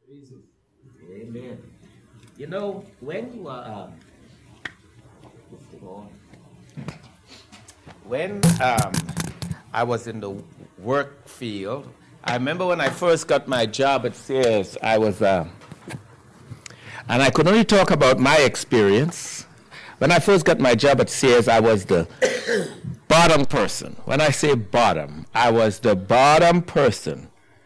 Amen. You know, when you are, when I was in the work field, I remember when I first got my job at Sears, I was, and I could only talk about my experience. When I first got my job at Sears, I was the bottom person. When I say bottom, I was the bottom person.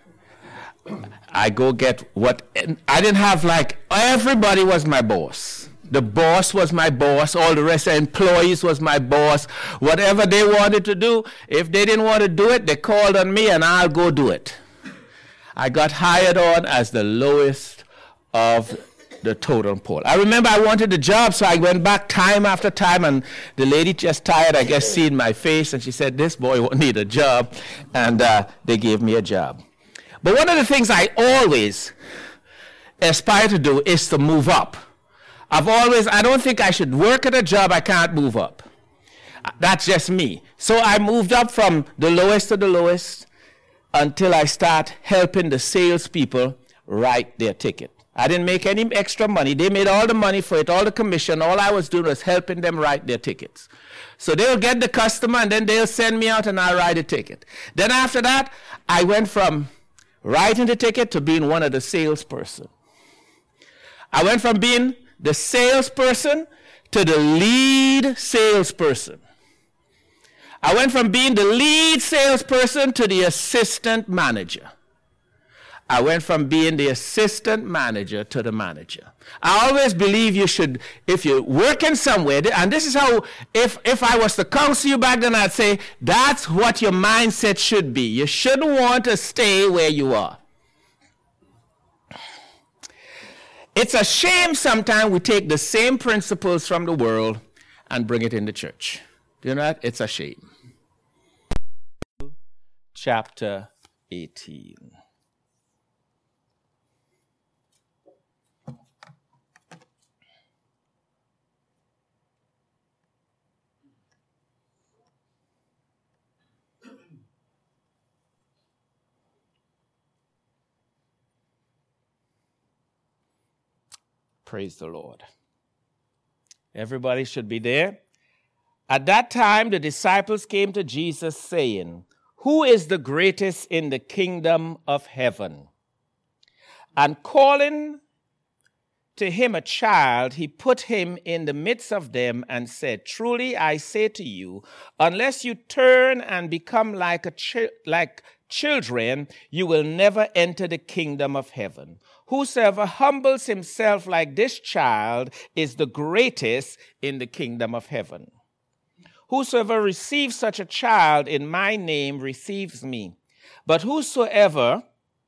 I go get what, I didn't have like, everybody was my boss. The boss was my boss. All the rest of the employees was my boss. Whatever they wanted to do, if they didn't want to do it, they called on me and I'll go do it. I got hired on as the lowest of the totem pole. I remember I wanted the job, so I went back time after time, and the lady just tired, I guess, seeing my face, and she said, this boy won't need a job, and they gave me a job. But one of the things I always aspire to do is to move up. I don't think I should work at a job I can't move up. That's just me. So I moved up from the lowest to the lowest until I start helping the salespeople write their ticket. I didn't make any extra money. They made all the money for it, all the commission. All I was doing was helping them write their tickets. So they'll get the customer, and then they'll send me out, and I'll write a ticket. Then after that, I went from writing the ticket to being one of the salesperson. I went from being the salesperson to the lead salesperson. I went from being the lead salesperson to the assistant manager. I went from being the assistant manager to the manager. I always believe you should, if you're working somewhere, and this is how, if I was to counsel you back then, I'd say, that's what your mindset should be. You shouldn't want to stay where you are. It's a shame sometimes we take the same principles from the world and bring it in the church. Do you know that? It's a shame. Chapter 18. Praise the Lord. Everybody should be there. At that time, the disciples came to Jesus saying, "Who is the greatest in the kingdom of heaven?" And calling to him a child, he put him in the midst of them and said, "Truly I say to you, unless you turn and become like children, you will never enter the kingdom of heaven. Whosoever humbles himself like this child is the greatest in the kingdom of heaven. Whosoever receives such a child in my name receives me. But whosoever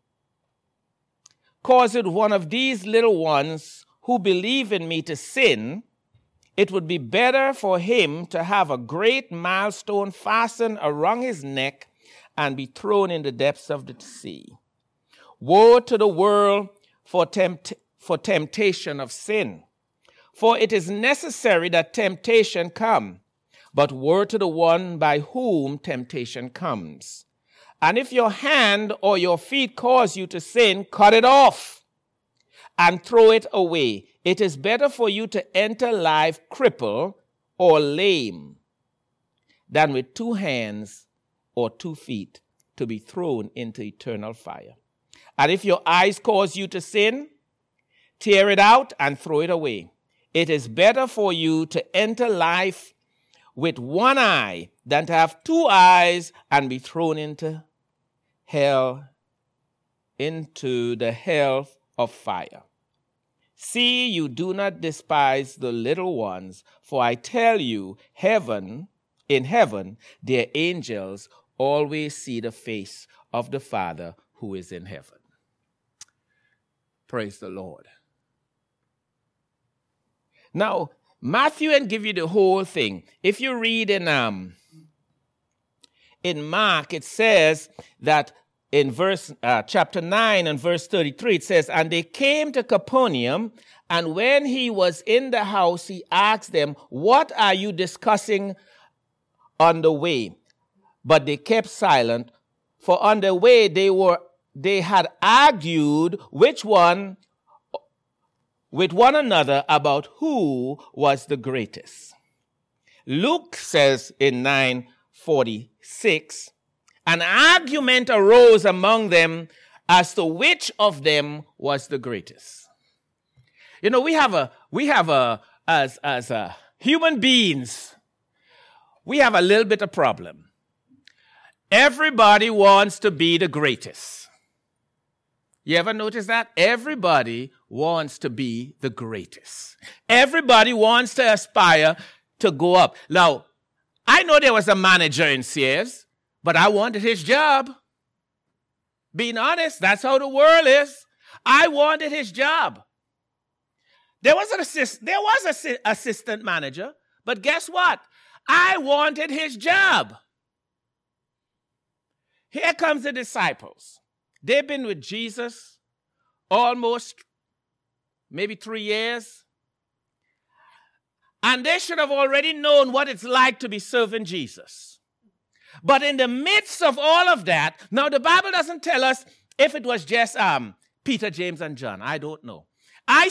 causeth one of these little ones who believe in me to sin, it would be better for him to have a great millstone fastened around his neck and be thrown in the depths of the sea. Woe to the world for temptation of sin. For it is necessary that temptation come, but woe to the one by whom temptation comes. And if your hand or your feet cause you to sin, cut it off and throw it away. It is better for you to enter life crippled or lame than with 2 hands or 2 feet to be thrown into eternal fire. And if your eyes cause you to sin, tear it out and throw it away. It is better for you to enter life with 1 eye than to have 2 eyes and be thrown into hell, into the hell of fire. See, you do not despise the little ones, for I tell you, in heaven, their angels always see the face of the Father who is in heaven. Praise the Lord. Now, Matthew and give you the whole thing. If you read in Mark, it says that in chapter 9 and verse 33, it says, "And they came to Capernaum, and when he was in the house, he asked them, 'What are you discussing on the way?' But they kept silent, for on the way they were they had argued with one another about who was the greatest. Luke says in 9:46, an argument arose among them as to which of them was the greatest. You know, we have as human beings, we have a little bit of problem. Everybody wants to be the greatest. You ever notice that? Everybody wants to be the greatest. Everybody wants to aspire to go up. Now, I know there was a manager in Sears, but I wanted his job. Being honest, that's how the world is. I wanted his job. There was an assistant manager, but guess what? I wanted his job. Here comes the disciples. They've been with Jesus almost maybe 3 years. And they should have already known what it's like to be serving Jesus. But in the midst of all of that, now the Bible doesn't tell us if it was just Peter, James, and John. I don't know. I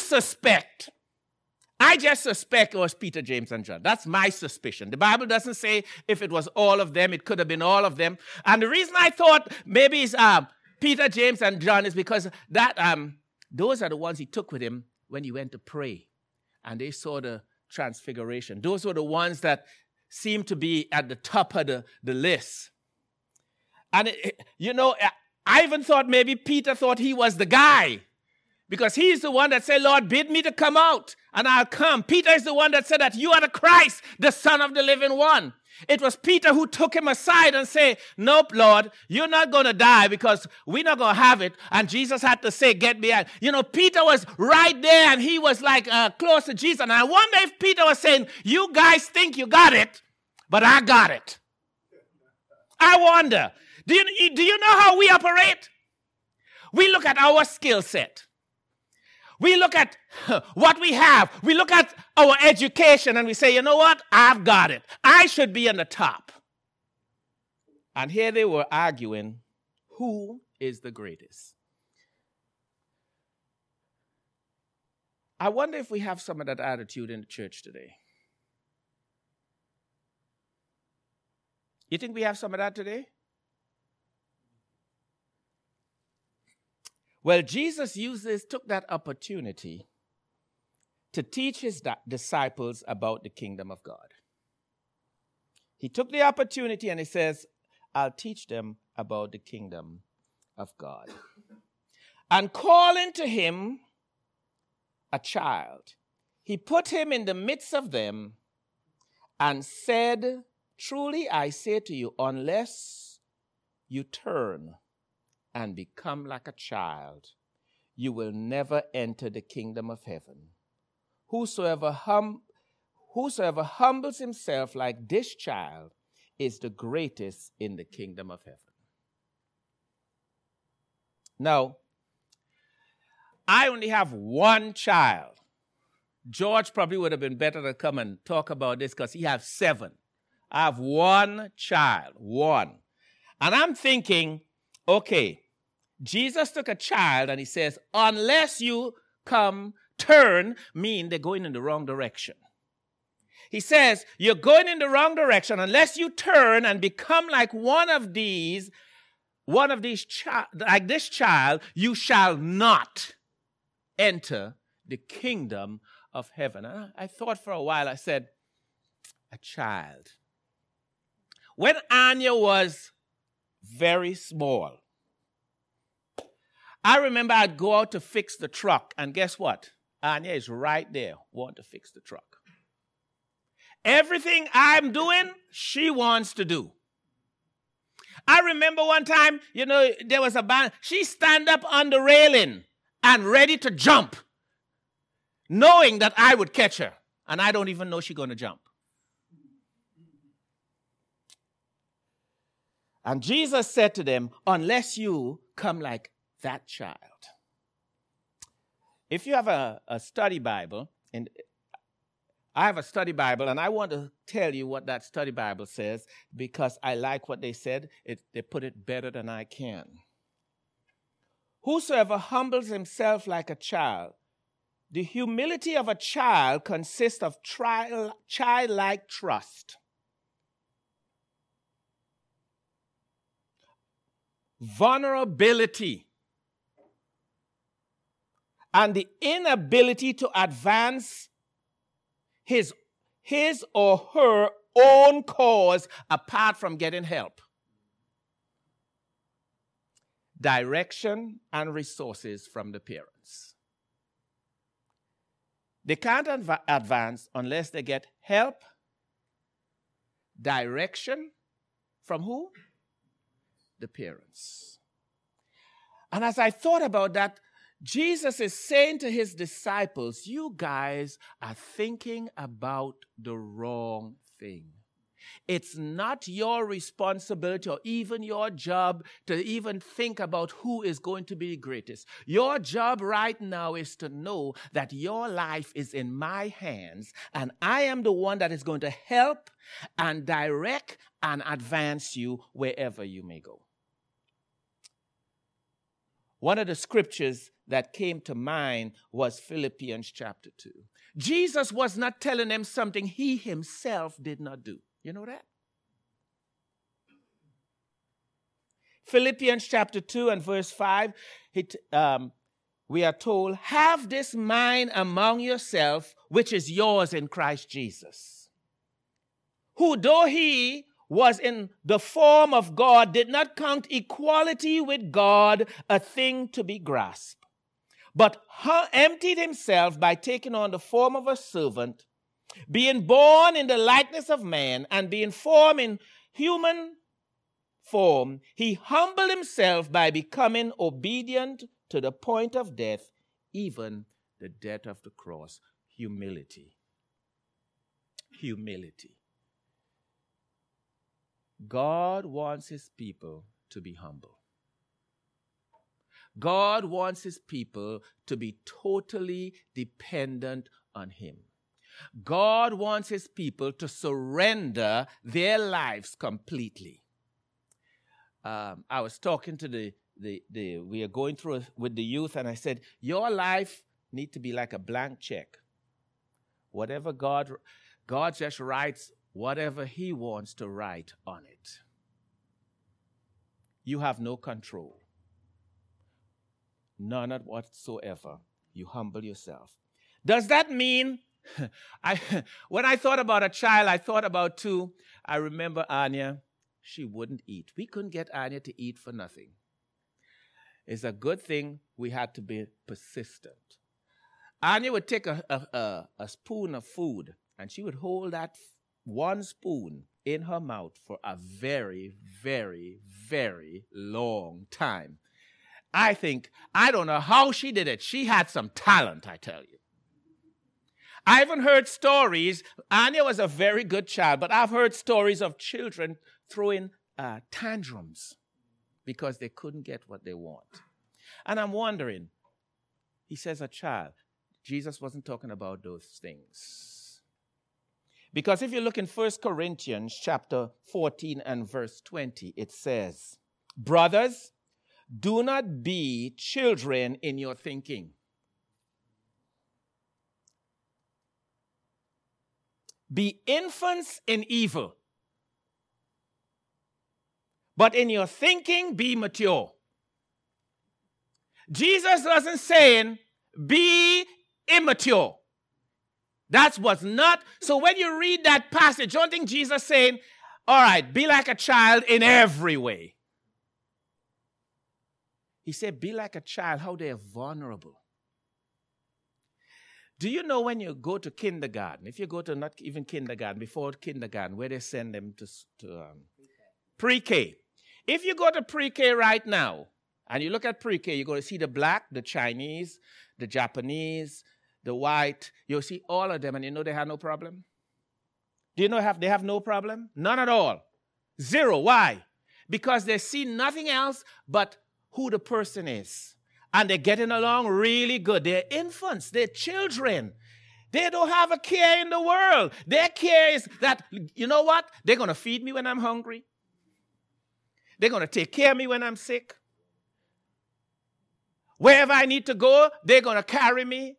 just suspect it was Peter, James, and John. That's my suspicion. The Bible doesn't say if it was all of them. It could have been all of them. And the reason I thought maybe it's Peter, James, and John is because that those are the ones he took with him when he went to pray. And they saw the transfiguration. Those were the ones that seemed to be at the top of the list. And, I even thought maybe Peter thought he was the guy. Because he's the one that said, Lord, bid me to come out, and I'll come. Peter is the one that said that you are the Christ, the Son of the living one. It was Peter who took him aside and said, nope, Lord, you're not going to die because we're not going to have it. And Jesus had to say, get behind. Peter was right there, and he was like close to Jesus. And I wonder if Peter was saying, you guys think you got it, but I got it. I wonder. Do you know how we operate? We look at our skill set. We look at what we have. We look at our education and we say, you know what? I've got it. I should be on the top. And here they were arguing, who is the greatest? I wonder if we have some of that attitude in the church today. You think we have some of that today? Well, Jesus took that opportunity to teach his disciples about the kingdom of God. He took the opportunity and he says, I'll teach them about the kingdom of God. And calling to him a child, he put him in the midst of them and said, truly I say to you, unless you turn and become like a child, you will never enter the kingdom of heaven. Whosoever humbles himself like this child is the greatest in the kingdom of heaven. Now, I only have one child. George probably would have been better to come and talk about this because he has 7. I have one child, one. And I'm thinking, okay, Jesus took a child and he says, unless you turn, mean they're going in the wrong direction. He says, you're going in the wrong direction. Unless you turn and become like one of these like this child, you shall not enter the kingdom of heaven. And I thought for a while, I said, a child. When Anya was very small, I remember I'd go out to fix the truck, and guess what? Anya is right there, wanting to fix the truck. Everything I'm doing, she wants to do. I remember one time, there was a band. She stand up on the railing and ready to jump, knowing that I would catch her, and I don't even know she's going to jump. And Jesus said to them, unless you come like that child. If you have a study Bible, and I have a study Bible, and I want to tell you what that study Bible says because I like what they said. They put it better than I can. Whosoever humbles himself like a child. The humility of a child consists of childlike trust, vulnerability, and the inability to advance his or her own cause apart from getting help, direction, and resources from the parents. They can't advance unless they get help, direction from who? The parents. And as I thought about that, Jesus is saying to his disciples, you guys are thinking about the wrong thing. It's not your responsibility or even your job to even think about who is going to be the greatest. Your job right now is to know that your life is in my hands and I am the one that is going to help and direct and advance you wherever you may go. One of the scriptures that came to mind was Philippians chapter 2. Jesus was not telling them something he himself did not do. You know that? Philippians chapter 2 and verse 5, we are told, have this mind among yourself, which is yours in Christ Jesus, who though he was in the form of God, did not count equality with God a thing to be grasped, but emptied himself by taking on the form of a servant, being born in the likeness of man, and being formed in human form, he humbled himself by becoming obedient to the point of death, even the death of the cross. Humility. Humility. God wants his people to be humble. God wants his people to be totally dependent on him. God wants his people to surrender their lives completely. I was talking to we are going through with the youth, and I said, your life needs to be like a blank check. Whatever God just writes whatever he wants to write on it. You have no control. None whatsoever. You humble yourself. Does that mean, when I thought about a child, I thought about two. I remember Anya, she wouldn't eat. We couldn't get Anya to eat for nothing. It's a good thing we had to be persistent. Anya would take a spoon of food, and she would hold that one spoon in her mouth for a very, very, very long time. I don't know how she did it. She had some talent, I tell you. I haven't heard stories. Anya was a very good child, but I've heard stories of children throwing tantrums because they couldn't get what they want. And I'm wondering, he says a child. Jesus wasn't talking about those things. Because if you look in 1 Corinthians chapter 14 and verse 20, it says, brothers, do not be children in your thinking. Be infants in evil. But in your thinking, be mature. Jesus wasn't saying, be immature. That was not. So when you read that passage, don't think Jesus saying, all right, be like a child in every way. He said, be like a child, how they are vulnerable. Do you know when you go to kindergarten, if you go to not even kindergarten, before kindergarten, where they send them to pre-K. If you go to pre-K right now, and you look at pre-K, you're going to see the black, the Chinese, the Japanese, the white. You'll see all of them, and you know they have no problem? Do you know they have no problem? None at all. Zero. Why? Because they see nothing else but who the person is. And they're getting along really good. They're infants. They're children. They don't have a care in the world. Their care is that, you know what? They're going to feed me when I'm hungry. They're going to take care of me when I'm sick. Wherever I need to go, they're going to carry me.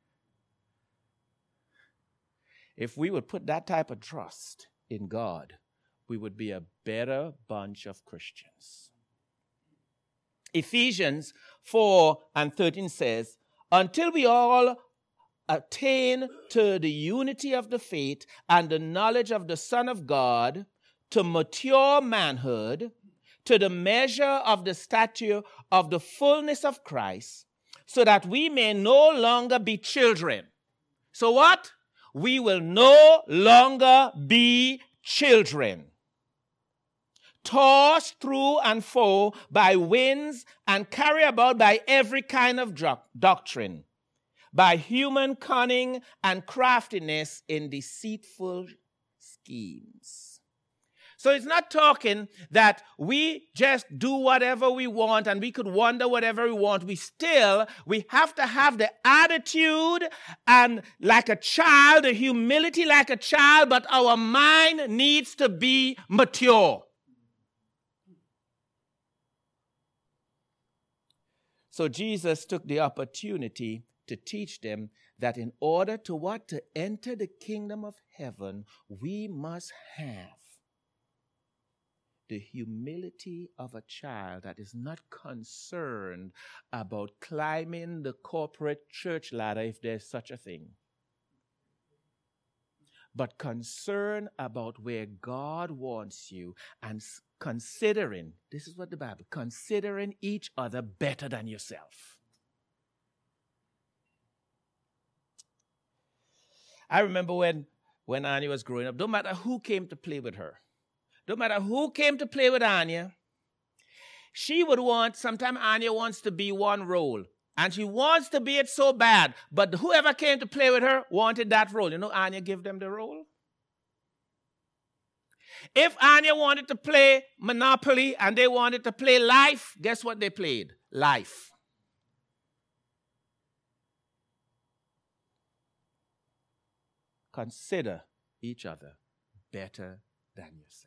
If we would put that type of trust in God, we would be a better bunch of Christians. Ephesians 4:13 says, until we all attain to the unity of the faith and the knowledge of the Son of God, to mature manhood, to the measure of the stature of the fullness of Christ, so that we may no longer be children. So what? We will no longer be children, tossed through and fro by winds and carried about by every kind of doctrine, by human cunning and craftiness in deceitful schemes. So it's not talking that we just do whatever we want and we could wonder whatever we want. We have to have the attitude and like a child, the humility like a child, but our mind needs to be mature. So Jesus took the opportunity to teach them that in order to what? To enter the kingdom of heaven, we must have the humility of a child that is not concerned about climbing the corporate church ladder, if there's such a thing, but concerned about where God wants you and considering, this is what the Bible, considering each other better than yourself. I remember when Annie was growing up, no matter who came to play with her, no matter who came to play with Anya, she would want, sometimes Anya wants to be one role. And she wants to be it so bad. But whoever came to play with her wanted that role. You know, Anya gave them the role. If Anya wanted to play Monopoly and they wanted to play Life, guess what they played? Life. Consider each other better than yourself.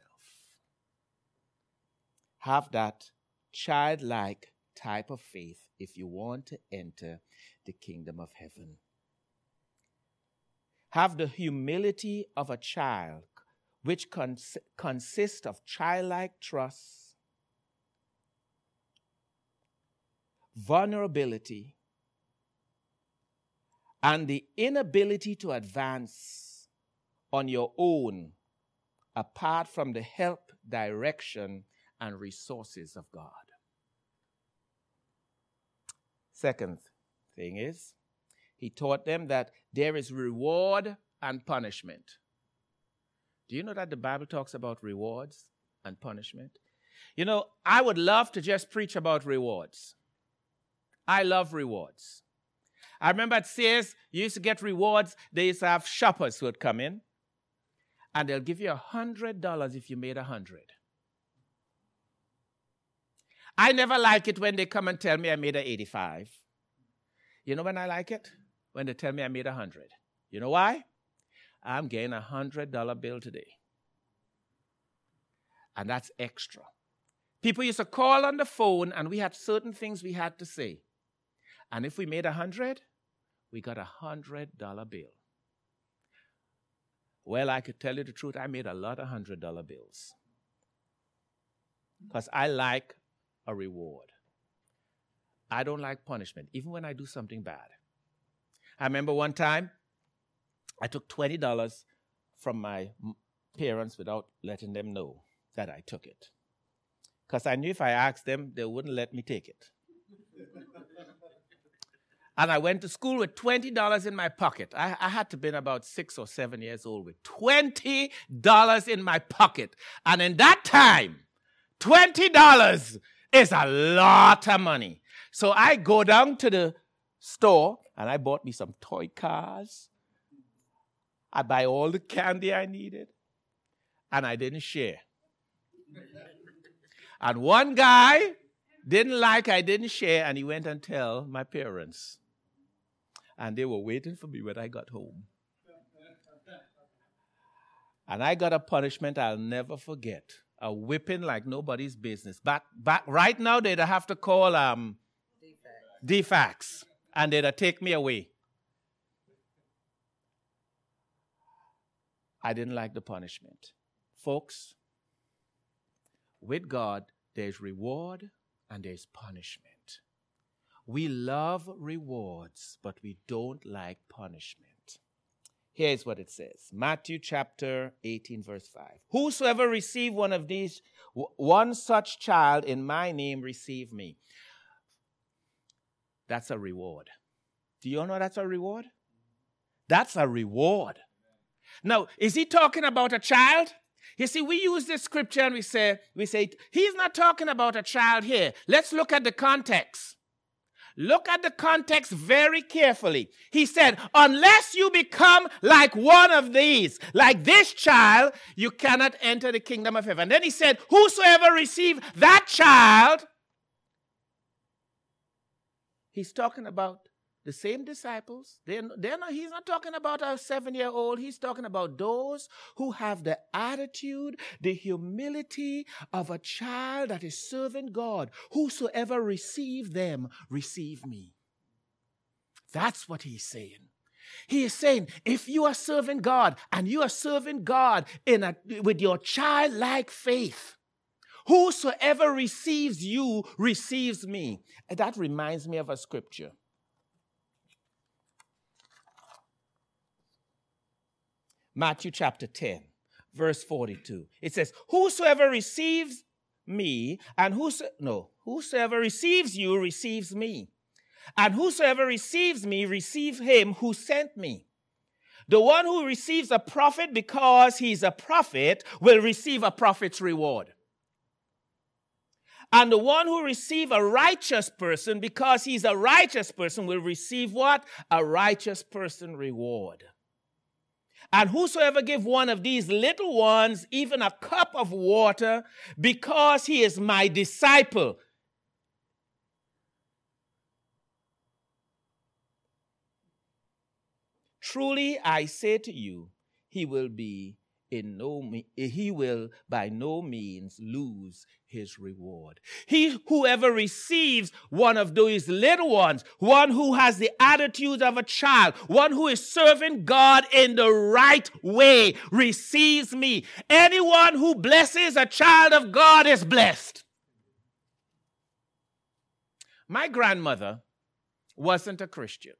Have that childlike type of faith if you want to enter the kingdom of heaven. Have the humility of a child, which consists of childlike trust, vulnerability, and the inability to advance on your own apart from the help, direction, and resources of God. Second thing is, he taught them that there is reward and punishment. Do you know that the Bible talks about rewards and punishment? You know, I would love to just preach about rewards. I love rewards. I remember at Sears, you used to get rewards. They used to have shoppers who would come in, and they'll give you $100 if you made 100. I never like it when they come and tell me I made 85. You know when I like it? When they tell me I made 100. You know why? I'm getting a $100 bill today. And that's extra. People used to call on the phone and we had certain things we had to say. And if we made 100, we got a $100 bill. Well, I could tell you the truth, I made a lot of $100 bills. Because I like a reward. I don't like punishment, even when I do something bad. I remember one time, I took $20 from my parents without letting them know that I took it. Because I knew if I asked them, they wouldn't let me take it. And I went to school with $20 in my pocket. I had to have been about 6 or 7 years old with $20 in my pocket. And in that time, $20 is a lot of money. So I go down to the store and I bought me some toy cars. I buy all the candy I needed. And I didn't share. And one guy didn't like I didn't share, and he went and tell my parents. And they were waiting for me when I got home. And I got a punishment I'll never forget. A whipping like nobody's business. Back right now, they'd have to call defects, and they'd take me away. I didn't like the punishment. Folks, with God, there's reward and there's punishment. We love rewards, but we don't like punishment. Here's what it says. Matthew chapter 18, verse 5. Whosoever receive one of these, one such child in my name, receive me. That's a reward. Do you all know that's a reward? That's a reward. Now, is he talking about a child? You see, we use this scripture and we say, he's not talking about a child here. Let's look at the context. Look at the context very carefully. He said, unless you become like one of these, like this child, you cannot enter the kingdom of heaven. Then he said, whosoever receive that child, he's talking about the same disciples. He's not talking about a 7-year-old. He's talking about those who have the attitude, the humility of a child that is serving God. Whosoever receive them, receive me. That's what he's saying. He is saying, if you are serving God, and you are serving God with your childlike faith, whosoever receives you, receives me. And that reminds me of a scripture. Matthew chapter 10, verse 42. It says, whosoever receives me, and whosoever receives you, receives me. And whosoever receives me, receive him who sent me. The one who receives a prophet because he's a prophet will receive a prophet's reward. And the one who receives a righteous person because he's a righteous person will receive what? A righteous person reward. And whosoever give one of these little ones even a cup of water because he is my disciple. Truly I say to you, he will by no means lose his reward. Whoever receives one of those little ones, one who has the attitude of a child, one who is serving God in the right way, receives me. Anyone who blesses a child of God is blessed. My grandmother wasn't a Christian.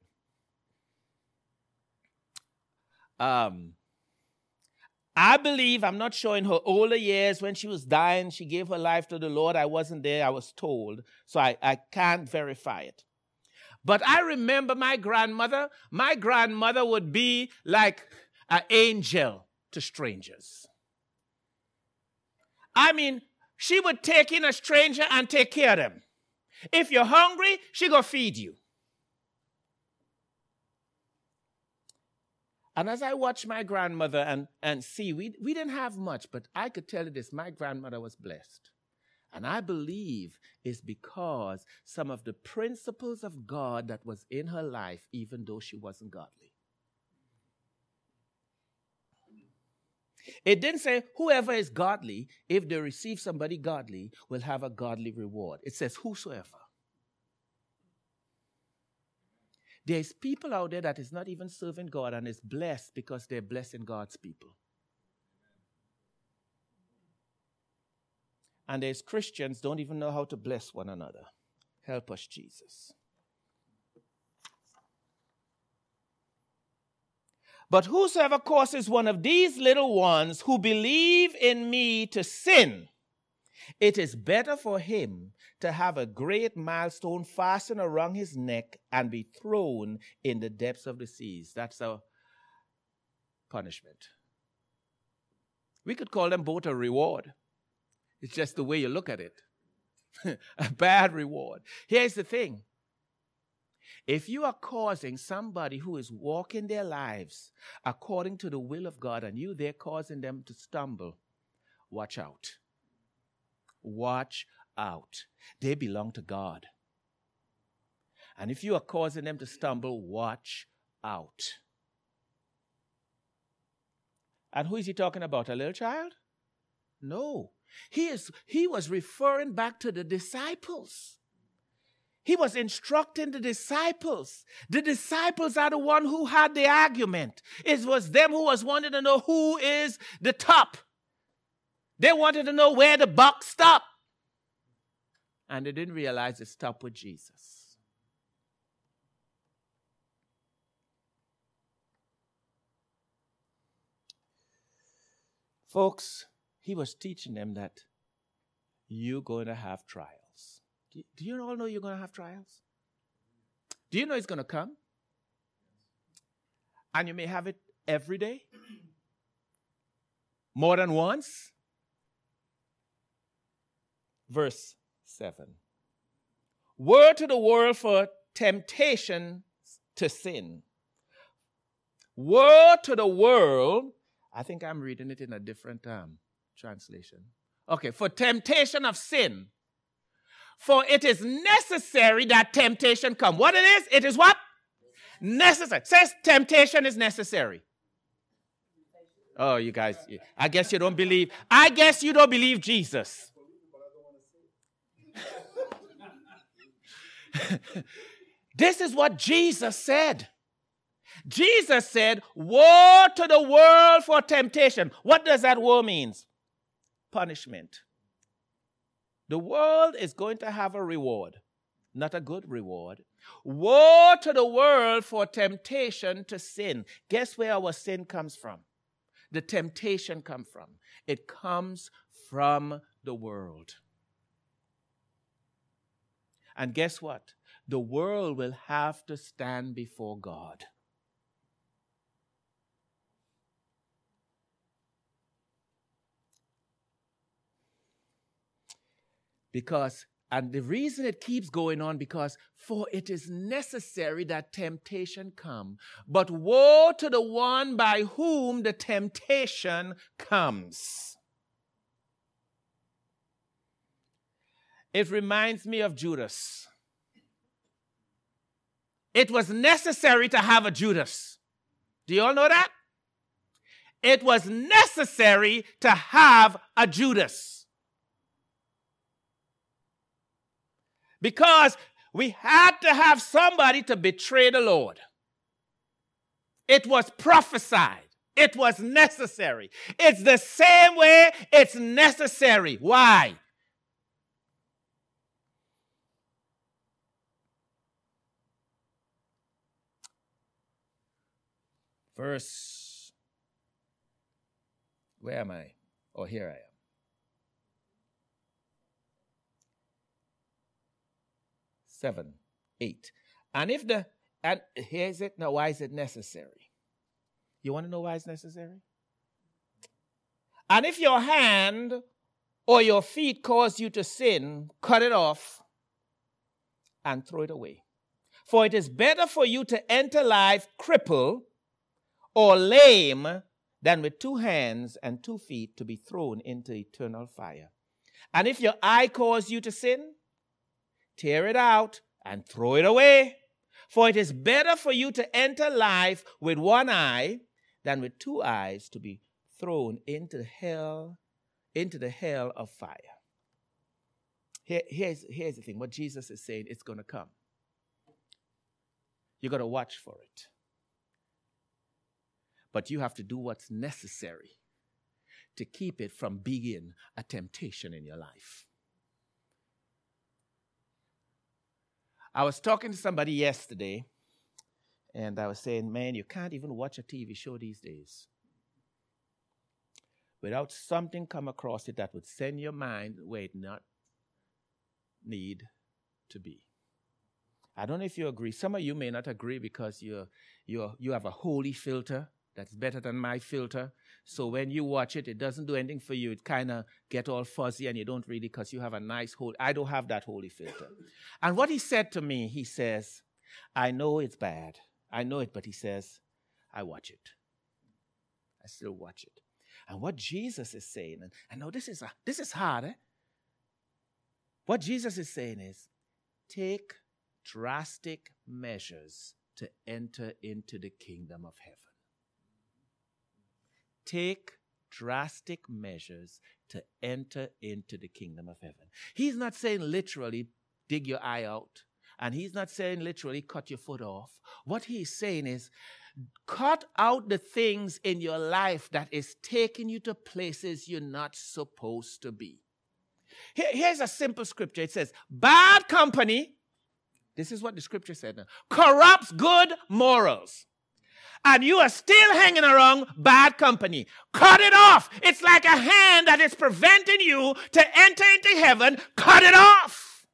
I believe, I'm not sure in her older years when she was dying, she gave her life to the Lord. I wasn't there, I was told, so I can't verify it. But I remember my grandmother. My grandmother would be like an angel to strangers. I mean, she would take in a stranger and take care of them. If you're hungry, she gonna feed you. And as I watched my grandmother and see, we didn't have much, but I could tell you this, my grandmother was blessed. And I believe it's because some of the principles of God that was in her life, even though she wasn't godly. It didn't say whoever is godly, if they receive somebody godly, will have a godly reward. It says whosoever. There's people out there that is not even serving God and is blessed because they're blessing God's people. And there's Christians don't even know how to bless one another. Help us, Jesus. But whosoever causes one of these little ones who believe in me to sin, it is better for him to have a great millstone fastened around his neck and be thrown in the depths of the seas. That's a punishment. We could call them both a reward. It's just the way you look at it. A bad reward. Here's the thing. If you are causing somebody who is walking their lives according to the will of God and they're causing them to stumble, watch out. Watch out. They belong to God. And if you are causing them to stumble, watch out. And who is he talking about? A little child? No. He was referring back to the disciples. He was instructing the disciples. The disciples are the one who had the argument. It was them who was wanting to know who is the top. They wanted to know where the buck stopped. And they didn't realize it stopped with Jesus. Folks, he was teaching them that you're going to have trials. Do you all know you're going to have trials? Do you know it's going to come? And you may have it every day? More than once? Verse 7. Woe to the world for temptation to sin. Woe to the world. I think I'm reading it in a different translation. Okay, for temptation of sin. For it is necessary that temptation come. What it is? It is what? Necessary. Says temptation is necessary. Oh, you guys, I guess you don't believe. I guess you don't believe Jesus. This is what Jesus said. Jesus said, woe to the world for temptation. What does that woe mean? Punishment. The world is going to have a reward, not a good reward. Woe to the world for temptation to sin. Guess where our sin comes from? The temptation comes from. It comes from the world. And guess what? The world will have to stand before God. And the reason it keeps going on, because for it is necessary that temptation come. But woe to the one by whom the temptation comes. It reminds me of Judas. It was necessary to have a Judas. Do you all know that? It was necessary to have a Judas. Because we had to have somebody to betray the Lord. It was prophesied. It was necessary. It's the same way it's necessary. Why? Where am I? Oh, here I am. Seven, 8. And here's it. Now, why is it necessary? You want to know why it's necessary? And if your hand or your feet cause you to sin, cut it off and throw it away. For it is better for you to enter life crippled or lame than with 2 hands and 2 feet to be thrown into eternal fire. And if your eye cause you to sin, tear it out and throw it away. For it is better for you to enter life with 1 eye than with 2 eyes to be thrown into the hell of fire. Here's the thing. What Jesus is saying, it's going to come. You got to watch for it. But you have to do what's necessary to keep it from being a temptation in your life. I was talking to somebody yesterday, and I was saying, man, you can't even watch a TV show these days without something come across it that would send your mind where it not need to be. I don't know if you agree. Some of you may not agree because you have a holy filter that's better than my filter. So when you watch it, it doesn't do anything for you. It kind of get all fuzzy and you don't really, because you have a nice holy. I don't have that holy filter. And what he said to me, he says, I know it's bad. I know it, but he says, I watch it. I still watch it. And what Jesus is saying, and I know this is hard, eh? What Jesus is saying is, take drastic measures to enter into the kingdom of heaven. Take drastic measures to enter into the kingdom of heaven. He's not saying literally dig your eye out And he's not saying literally cut your foot off. What he's saying is cut out the things in your life that is taking you to places you're not supposed to be. Here's a simple scripture. It says, bad company, this is what the scripture said now, corrupts good morals. And you are still hanging around bad company. Cut it off. It's like a hand that is preventing you to enter into heaven. Cut it off.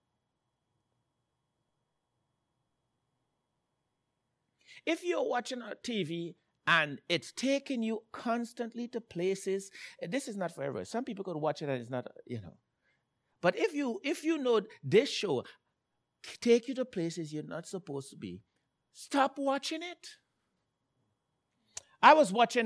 If you're watching a TV and it's taking you constantly to places, this is not for everyone. Some people could watch it and it's not, But if you know this show take you to places you're not supposed to be, stop watching it. I was watching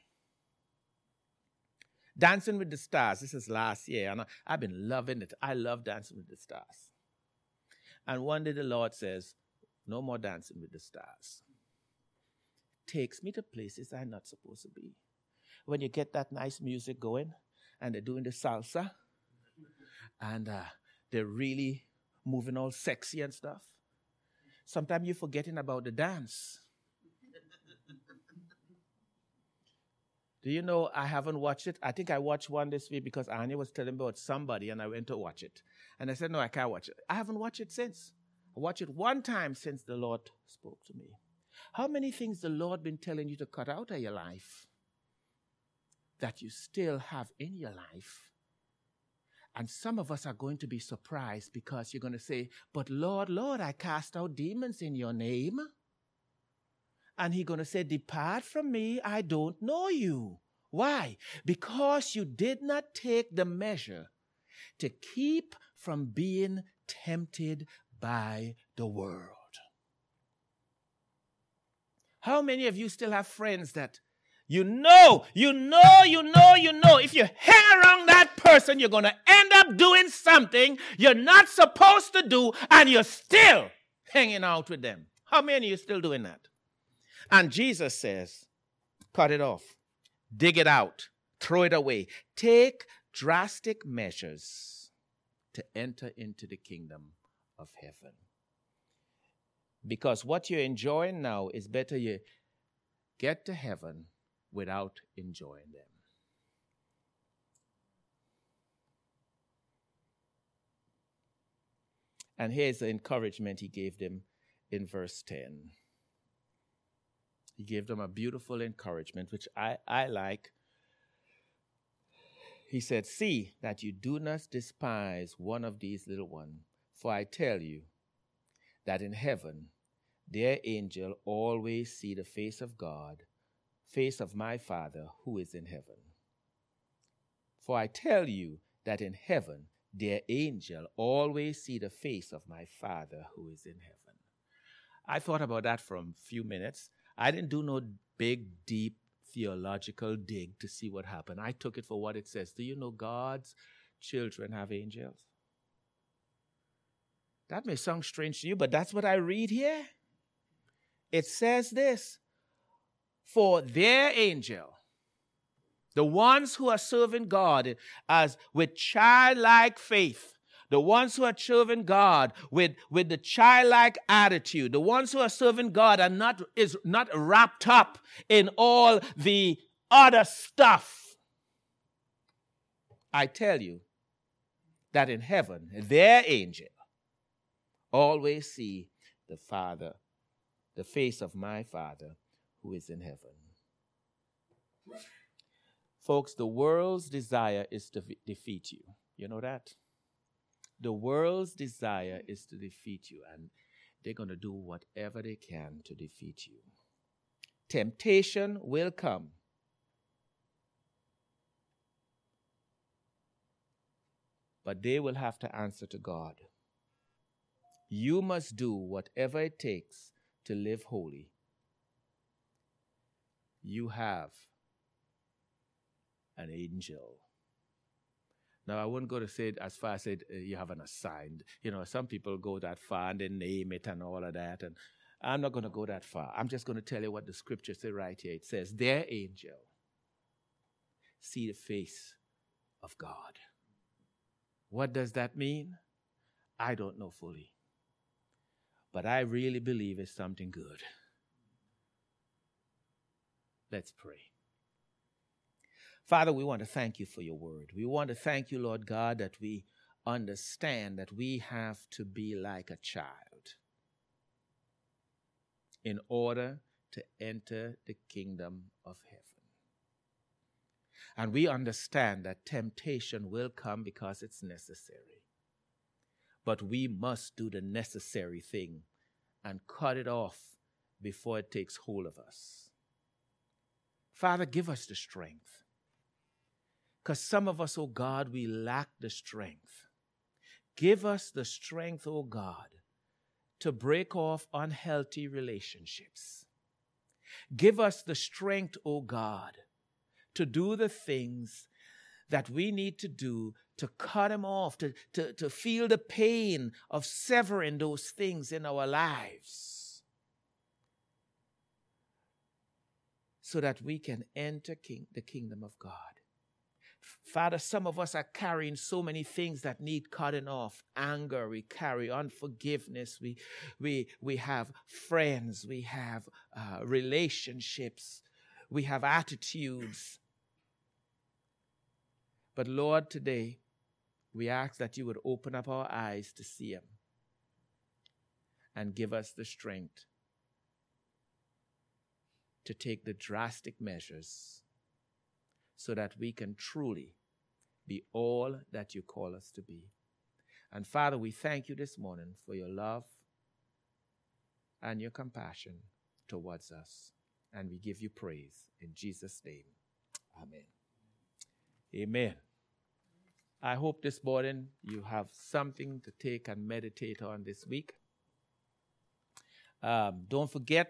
Dancing with the Stars. This is last year, and I've been loving it. I love Dancing with the Stars. And one day the Lord says, no more Dancing with the Stars. Takes me to places I'm not supposed to be. When you get that nice music going, and they're doing the salsa, and they're really moving all sexy and stuff, sometimes you're forgetting about the dance. Do you know I haven't watched it? I think I watched one this week because Anya was telling me about somebody and I went to watch it. And I said, no, I can't watch it. I haven't watched it since. I watched it one time since the Lord spoke to me. How many things the Lord been telling you to cut out of your life that you still have in your life? And some of us are going to be surprised because you're going to say, but Lord, I cast out demons in your name. And he's going to say, depart from me, I don't know you. Why? Because you did not take the measure to keep from being tempted by the world. How many of you still have friends that you know, if you hang around that person, you're going to end up doing something you're not supposed to do, and you're still hanging out with them? How many of you still doing that? And Jesus says, cut it off, dig it out, throw it away. Take drastic measures to enter into the kingdom of heaven. Because what you're enjoying now is better you get to heaven without enjoying them. And here's the encouragement he gave them in verse 10. He gave them a beautiful encouragement, which I like. He said, see that you do not despise one of these little ones, for I tell you that in heaven their angel always see the face of God, face of my Father who is in heaven. For I tell you that in heaven their angel always see the face of my Father who is in heaven. I thought about that for a few minutes. I didn't do no big, deep theological dig to see what happened. I took it for what it says. Do you know God's children have angels? That may sound strange to you, but that's what I read here. It says this, for their angel, the ones who are serving God as with childlike faith, the ones who are serving God with the childlike attitude, the ones who are serving God and is not wrapped up in all the other stuff. I tell you that in heaven, their angel always see the Father, the face of my Father who is in heaven. Folks, the world's desire is to defeat you. You know that? The world's desire is to defeat you, and they're going to do whatever they can to defeat you. Temptation will come. But they will have to answer to God. You must do whatever it takes to live holy. You have an angel. Now, I wouldn't go to say it as far as you have an assigned. You know, some people go that far and they name it and all of that. And I'm not going to go that far. I'm just going to tell you what the scripture says right here. It says, their angel see the face of God. What does that mean? I don't know fully. but I really believe it's something good. Let's pray. Father, we want to thank you for your word. We want to thank you, Lord God, that we understand that we have to be like a child in order to enter the kingdom of heaven. And we understand that temptation will come because it's necessary. But we must do the necessary thing and cut it off before it takes hold of us. Father, give us the strength. Because some of us, oh God, we lack the strength. Give us the strength, oh God, to break off unhealthy relationships. Give us the strength, oh God, to do the things that we need to do to cut them off, to feel the pain of severing those things in our lives so that we can enter the kingdom of God. Father, some of us are carrying so many things that need cutting off. Anger, we carry unforgiveness, we have friends, we have relationships, we have attitudes. But Lord, today, we ask that you would open up our eyes to see them and give us the strength to take the drastic measures so that we can truly be all that you call us to be. And Father, we thank you this morning for your love and your compassion towards us. And we give you praise in Jesus' name. Amen. Amen. I hope this morning you have something to take and meditate on this week. Don't forget,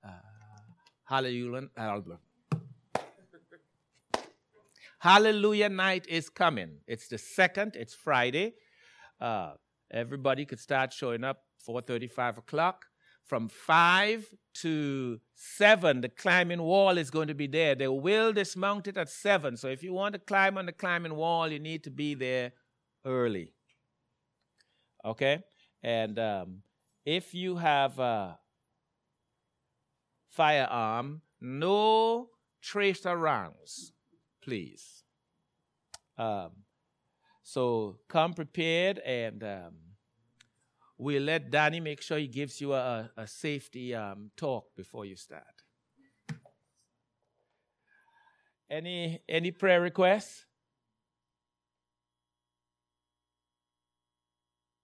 Hallelujah night is coming. It's the 2nd. It's Friday. Everybody could start showing up 4:30, 5 o'clock. From 5 to 7, the climbing wall is going to be there. They will dismount it at 7. So if you want to climb on the climbing wall, you need to be there early. Okay? And if you have a firearm, no tracer rounds, please. So come prepared, and we'll let Danny make sure he gives you a safety talk before you start. Any prayer requests?